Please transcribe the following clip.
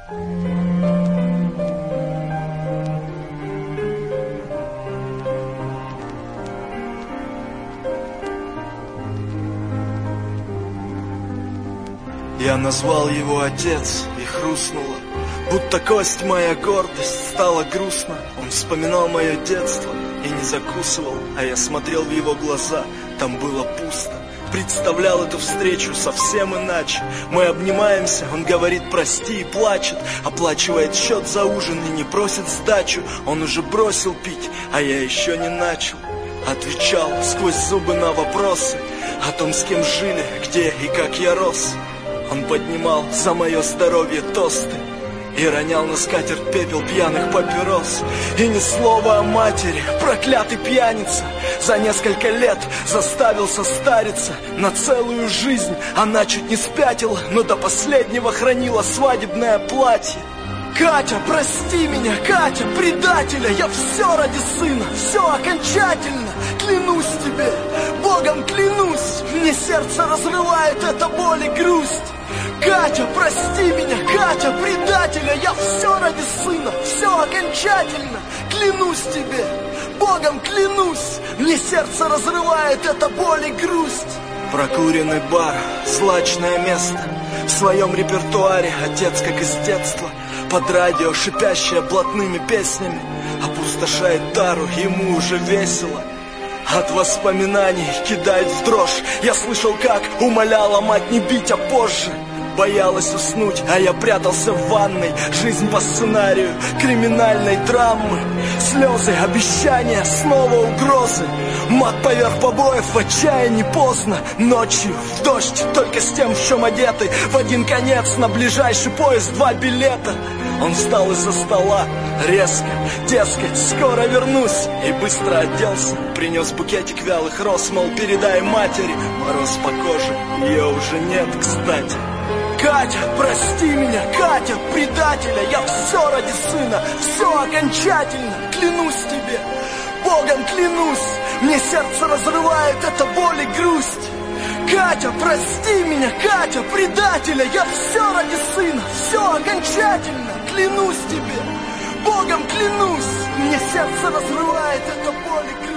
Я назвал его отец, и хрустнуло, будто кость моя гордость, стало грустно. Он вспоминал мое детство и не закусывал, а я смотрел в его глаза, там было пусто. Представлял эту встречу совсем иначе. Мы обнимаемся, он говорит прости и плачет, оплачивает счет за ужин и не просит сдачу. Он уже бросил пить, а я еще не начал. Отвечал сквозь зубы на вопросы о том, с кем жили, где и как я рос. Он поднимал за мое здоровье тосты и ронял на скатерть пепел пьяных папирос. И ни слова о матери, проклятый пьяница. За несколько лет заставил состариться на целую жизнь. Она чуть не спятила, но до последнего хранила свадебное платье. Катя, прости меня, Катя, предателя. Я все ради сына, все окончательно. Клянусь тебе, Богом клянусь. Мне сердце разрывает эта боль и грусть. Катя, прости меня, Катя, предателя. Я все ради сына, все окончательно. Клянусь тебе, Богом клянусь. Мне сердце разрывает эта боль и грусть. Прокуренный бар, злачное место. В своем репертуаре отец, как из детства. Под радио, шипящее блатными песнями, опустошает тару, ему уже весело. От воспоминаний кидает в дрожь. Я слышал, как умоляла мать не бить, а позже боялась уснуть, а я прятался в ванной. Жизнь по сценарию криминальной драмы. Слезы, обещания, снова угрозы. Мат поверх побоев, в отчаянии поздно. Ночью в дождь, только с тем, в чем одеты. В один конец на ближайший поезд 2 билета. Он встал из-за стола резко, дескать, скоро вернусь. И быстро оделся, принес букетик вялых роз, мол, передай матери. Мороз по коже, ее уже нет, кстати. Катя, прости меня, Катя, предателя. Я все ради сына, все окончательно. Клянусь тебе, Богом клянусь. Мне сердце разрывает эта боль и грусть. Катя, прости меня, Катя, предателя. Я все ради сына, все окончательно. Клянусь тебе, Богом клянусь. Мне сердце разрывает эта боль и грусть.